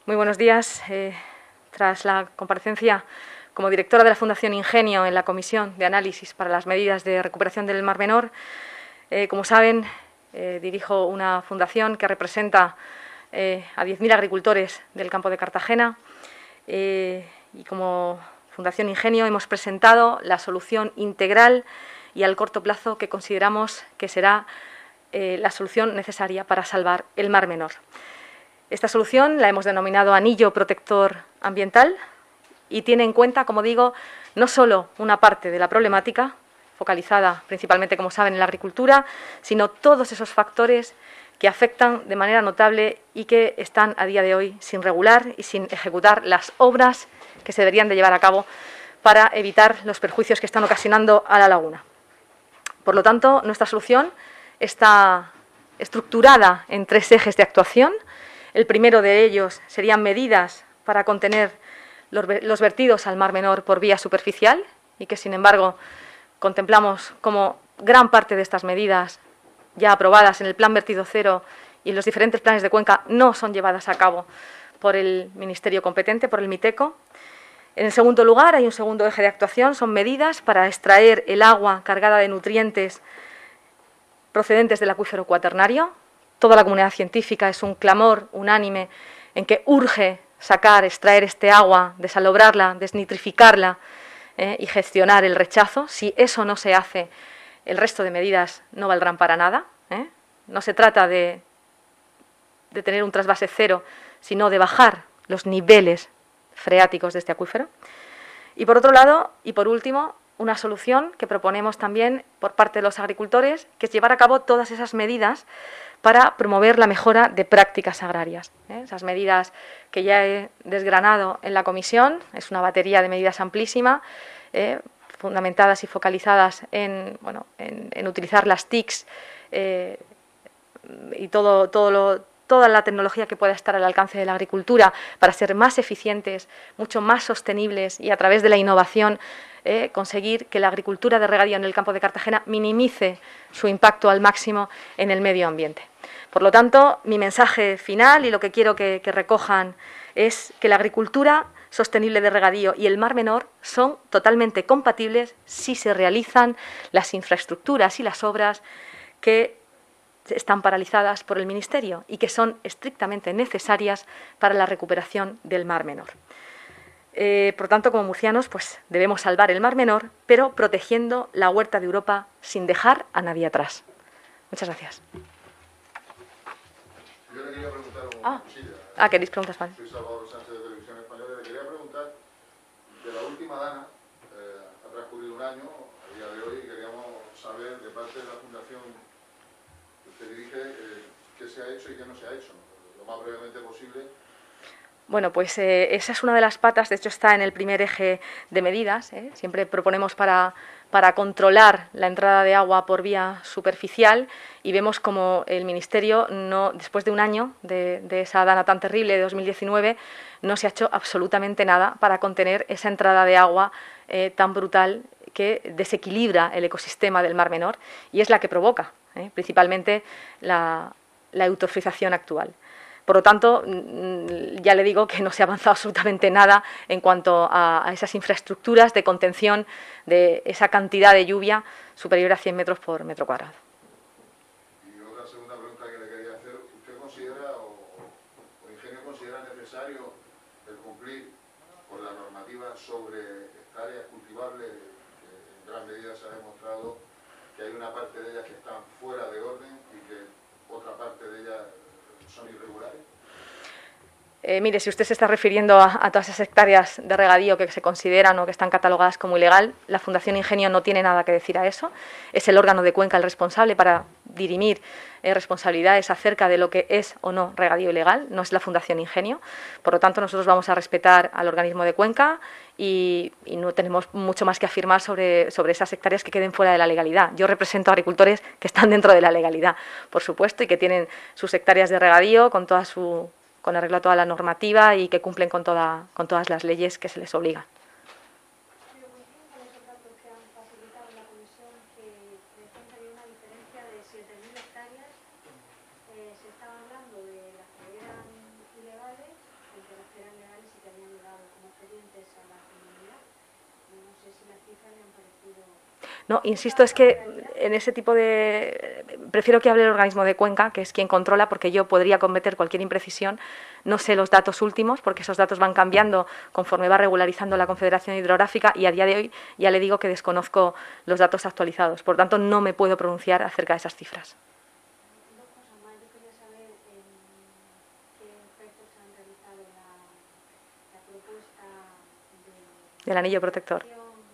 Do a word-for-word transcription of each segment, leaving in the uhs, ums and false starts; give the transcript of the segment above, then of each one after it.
Muy buenos días. Eh, tras la comparecencia como directora de la Fundación Ingenio en la Comisión de Análisis para las Medidas de Recuperación del Mar Menor, eh, como saben, eh, dirijo una fundación que representa eh, a diez mil agricultores del campo de Cartagena eh, y como Fundación Ingenio hemos presentado la solución integral y al corto plazo que consideramos que será eh, la solución necesaria para salvar el Mar Menor. Esta solución la hemos denominado Anillo Protector Ambiental y tiene en cuenta, como digo, no solo una parte de la problemática, focalizada principalmente, como saben, en la agricultura, sino todos esos factores que afectan de manera notable y que están a día de hoy sin regular y sin ejecutar las obras que se deberían de llevar a cabo para evitar los perjuicios que están ocasionando a la laguna. Por lo tanto, nuestra solución está estructurada en tres ejes de actuación. El primero de ellos serían medidas para contener los vertidos al Mar Menor por vía superficial y que, sin embargo, contemplamos como gran parte de estas medidas ya aprobadas en el Plan Vertido Cero y en los diferentes planes de cuenca no son llevadas a cabo por el Ministerio competente, por el MITECO. En el segundo lugar, hay un segundo eje de actuación, son medidas para extraer el agua cargada de nutrientes procedentes del acuífero cuaternario. Toda la comunidad científica es un clamor unánime en que urge sacar, extraer este agua, desalobrarla, desnitrificarla eh, y gestionar el rechazo. Si eso no se hace, el resto de medidas no valdrán para nada. ¿eh? No se trata de, de tener un trasvase cero, sino de bajar los niveles freáticos de este acuífero. Y por otro lado, y por último, una solución que proponemos también por parte de los agricultores, que es llevar a cabo todas esas medidas para promover la mejora de prácticas agrarias. ¿eh? Esas medidas que ya he desgranado en la comisión, es una batería de medidas amplísima, eh, fundamentadas y focalizadas en, bueno, en, en utilizar las T I Cs eh, y todo, todo lo, toda la tecnología que pueda estar al alcance de la agricultura para ser más eficientes, mucho más sostenibles y a través de la innovación eh, conseguir que la agricultura de regadío en el campo de Cartagena minimice su impacto al máximo en el medio ambiente. Por lo tanto, mi mensaje final y lo que quiero que, que recojan es que la agricultura sostenible de regadío y el Mar Menor son totalmente compatibles si se realizan las infraestructuras y las obras que están paralizadas por el Ministerio y que son estrictamente necesarias para la recuperación del Mar Menor. Eh, por tanto, como murcianos, pues debemos salvar el Mar Menor, pero protegiendo la huerta de Europa sin dejar a nadie atrás. Muchas gracias. Yo le quería preguntar una ah. cosilla. Ah, ¿queréis preguntas, Juan? Soy Salvador Sánchez de Televisión Española. Le quería preguntar, de la última dana, eh, ha transcurrido un año, a día de hoy, y queríamos saber de parte de la Fundación que usted dirige, eh, qué se ha hecho y qué no se ha hecho, lo más brevemente posible. Bueno, pues eh, esa es una de las patas, de hecho está en el primer eje de medidas. ¿eh? Siempre proponemos para, para controlar la entrada de agua por vía superficial y vemos como el Ministerio, no, después de un año de, de esa dana tan terrible de dos mil diecinueve, no se ha hecho absolutamente nada para contener esa entrada de agua eh, tan brutal que desequilibra el ecosistema del Mar Menor y es la que provoca ¿eh? principalmente la, la eutrofización actual. Por lo tanto, ya le digo que no se ha avanzado absolutamente nada en cuanto a, a esas infraestructuras de contención de esa cantidad de lluvia superior a cien metros por metro cuadrado. Y otra segunda pregunta que le quería hacer, ¿usted considera o, o Ingenio considera necesario el cumplir con la normativa sobre hectáreas cultivables, que en gran medida se ha demostrado que hay una parte de ellas que están fuera de orden y que otra parte de ellas son irregulares? Eh, mire, si usted se está refiriendo a, a todas esas hectáreas de regadío que se consideran o que están catalogadas como ilegal, la Fundación Ingenio no tiene nada que decir a eso. Es el órgano de Cuenca el responsable para dirimir eh, responsabilidades acerca de lo que es o no regadío ilegal, no es la Fundación Ingenio. Por lo tanto, nosotros vamos a respetar al organismo de Cuenca y, y no tenemos mucho más que afirmar sobre, sobre esas hectáreas que queden fuera de la legalidad. Yo represento a agricultores que están dentro de la legalidad, por supuesto, y que tienen sus hectáreas de regadío con toda su... con arreglo a toda la normativa y que cumplen con, toda, con todas las leyes que se les obligan. Se estaba hablando de las que eran ilegales, entre No, insisto, es que en ese tipo de... Prefiero que hable el organismo de Cuenca, que es quien controla, porque yo podría cometer cualquier imprecisión. No sé los datos últimos, porque esos datos van cambiando conforme va regularizando la Confederación Hidrográfica, y a día de hoy ya le digo que desconozco los datos actualizados. Por tanto, no me puedo pronunciar acerca de esas cifras. Dos cosas más. Yo quería saber en qué efectos han realizado la, la propuesta de... Del anillo protector.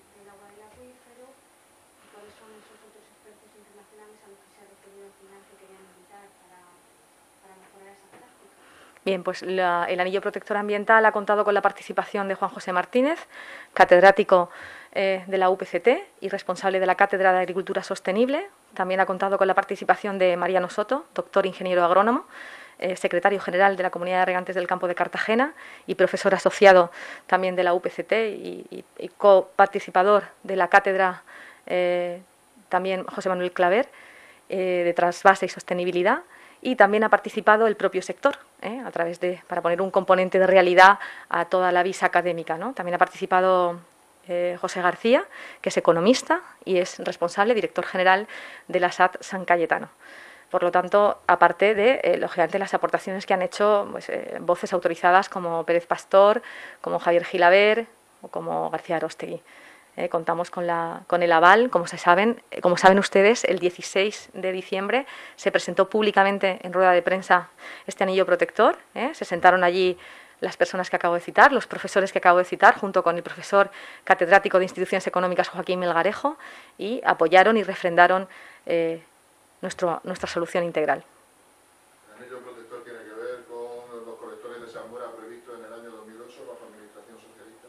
Bien, pues la, el anillo protector ambiental ha contado con la participación de Juan José Martínez, catedrático eh, de la U P C T y responsable de la Cátedra de Agricultura Sostenible. También ha contado con la participación de Mariano Soto, doctor ingeniero agrónomo, eh, secretario general de la Comunidad de Regantes del Campo de Cartagena y profesor asociado también de la U P C T y, y, y coparticipador de la cátedra eh, también José Manuel Claver, eh, de trasvase y sostenibilidad. Y también ha participado el propio sector, ¿eh? a través de, para poner un componente de realidad a toda la visa académica, ¿no? También ha participado eh, José García, que es economista y es responsable, director general de la S A T San Cayetano. Por lo tanto, aparte de, eh, lógicamente, las aportaciones que han hecho pues, eh, voces autorizadas como Pérez Pastor, como Javier Gilaver o como García Arostegui. Eh, contamos con, la, con el aval, como, se saben, eh, como saben ustedes, el dieciséis de diciembre se presentó públicamente en rueda de prensa este anillo protector. Eh, se sentaron allí las personas que acabo de citar, los profesores que acabo de citar, junto con el profesor catedrático de Instituciones Económicas Joaquín Melgarejo, y apoyaron y refrendaron eh, nuestro, nuestra solución integral. El anillo protector tiene que ver con los colectores de salmuera previstos en el año dos mil ocho bajo administración socialista.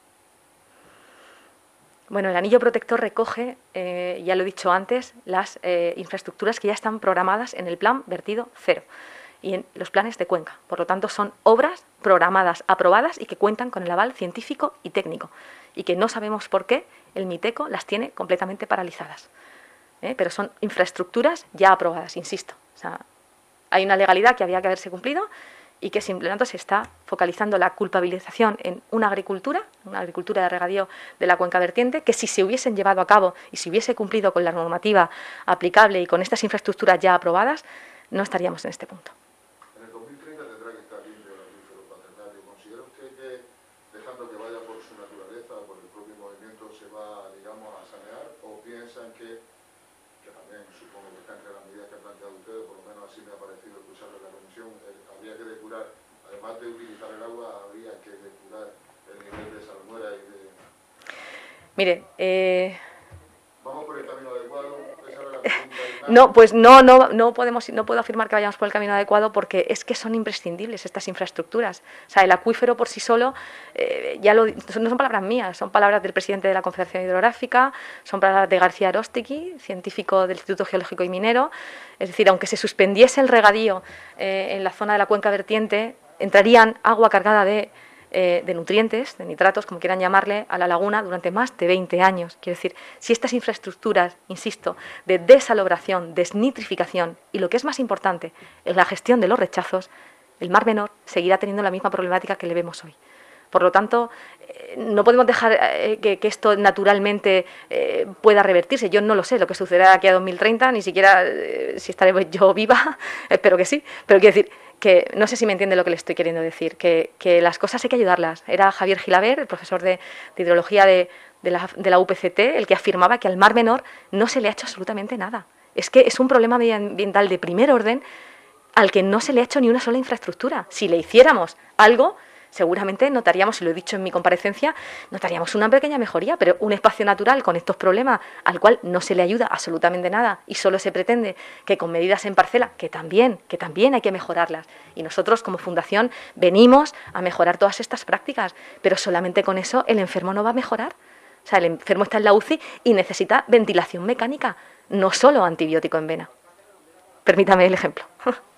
Bueno, el anillo protector recoge, eh, ya lo he dicho antes, las eh, infraestructuras que ya están programadas en el plan vertido cero y en los planes de Cuenca. Por lo tanto, son obras programadas, aprobadas y que cuentan con el aval científico y técnico y que no sabemos por qué el MITECO las tiene completamente paralizadas. ¿Eh? Pero son infraestructuras ya aprobadas, insisto. O sea, hay una legalidad que había que haberse cumplido y que simplemente se está focalizando la culpabilización en una agricultura, una agricultura de regadío de la cuenca vertiente, que si se hubiesen llevado a cabo y si hubiese cumplido con la normativa aplicable y con estas infraestructuras ya aprobadas, no estaríamos en este punto. En el dos mil treinta tendrá que estar limpio el acuífero cuaternario. ¿Considera usted que, dejando que vaya por su naturaleza, por el propio movimiento, se va, digamos, a sanear? ¿O piensan que, que también supongo que están entre las medidas que han planteado ustedes, por lo menos así me ha parecido escucharlo en la comisión, eh, habría que depurar, además de utilizar el agua, habría que depurar el nivel de salmuera y de... Mire, eh... ¿Vamos por el camino adecuado? Esa era la pregunta. No, pues no, no, no, podemos, no puedo afirmar que vayamos por el camino adecuado porque es que son imprescindibles estas infraestructuras. O sea, el acuífero por sí solo, eh, ya lo, no son palabras mías, son palabras del presidente de la Confederación Hidrográfica, son palabras de García Arostegui, científico del Instituto Geológico y Minero. Es decir, aunque se suspendiese el regadío eh, en la zona de la cuenca vertiente, entrarían agua cargada de... de nutrientes, de nitratos, como quieran llamarle, a la laguna durante más de veinte años. Quiero decir, si estas infraestructuras, insisto, de desalobración, desnitrificación y lo que es más importante, en la gestión de los rechazos, el Mar Menor seguirá teniendo la misma problemática que le vemos hoy. Por lo tanto, eh, no podemos dejar eh, que, que esto naturalmente eh, pueda revertirse. Yo no lo sé, lo que sucederá de aquí a dos mil treinta, ni siquiera eh, si estaré yo viva, espero que sí, pero quiero decir que no sé si me entiende lo que le estoy queriendo decir, que, que las cosas hay que ayudarlas. Era Javier Gilaver, el profesor de, de hidrología de, de, la, de la U P C T, el que afirmaba que al Mar Menor no se le ha hecho absolutamente nada. Es que es un problema medioambiental de primer orden al que no se le ha hecho ni una sola infraestructura. Si le hiciéramos algo, seguramente notaríamos, y lo he dicho en mi comparecencia, notaríamos una pequeña mejoría, pero un espacio natural con estos problemas al cual no se le ayuda absolutamente nada y solo se pretende que con medidas en parcela, que también, que también hay que mejorarlas. Y nosotros como fundación venimos a mejorar todas estas prácticas, pero solamente con eso el enfermo no va a mejorar. O sea, el enfermo está en la U C I y necesita ventilación mecánica, no solo antibiótico en vena. Permítame el ejemplo.